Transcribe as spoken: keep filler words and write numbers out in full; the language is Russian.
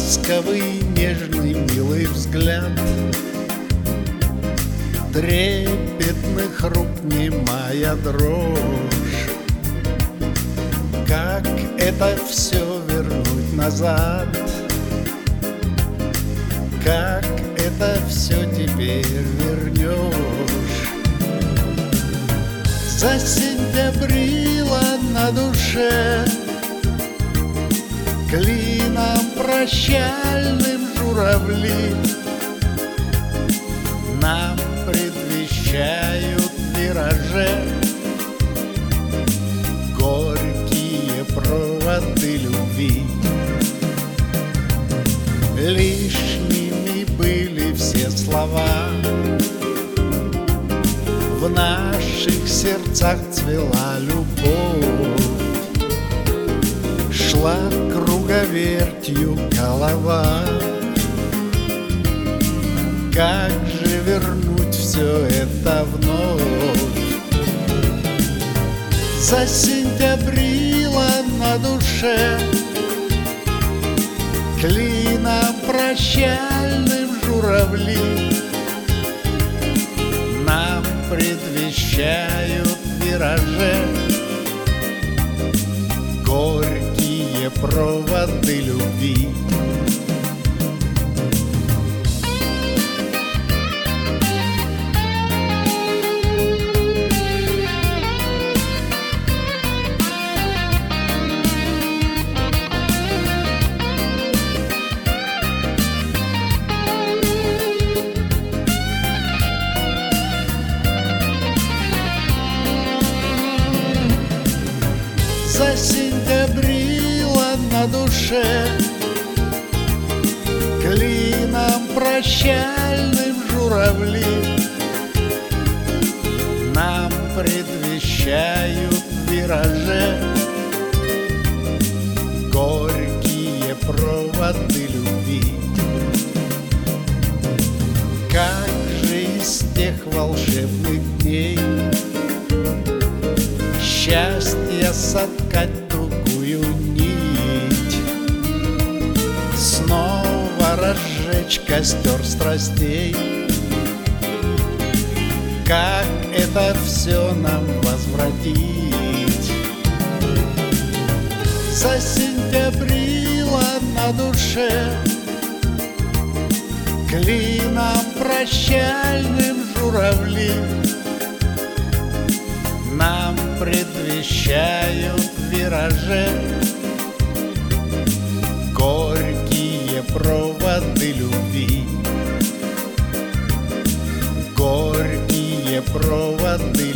ласковый, нежный, милый взгляд, трепетных рук немая дрожь. Как это все вернуть назад? Как это все теперь вернешь? Засентябрило на душе, клином прощальным журавли нам предвещают вираже горькие проводы любви. Лишними были все слова, в наших сердцах цвела любовь, шла круговертью голова. Как же вернуть все это вновь? Засентябрило на душе, клином прощальным журавли нам предвещают вираже горькие проводы любви. Засентябрило на душе, клином прощальным журавли нам предвещают вираже горькие проводы любви. Как же из тех волшебных дней счастья соткать тугую нить, снова разжечь костер страстей? Как это все нам возвратить? Засентябрило на душе, клином прощальным журавли нам предвещают вираже горькие проводы любви, горькие проводы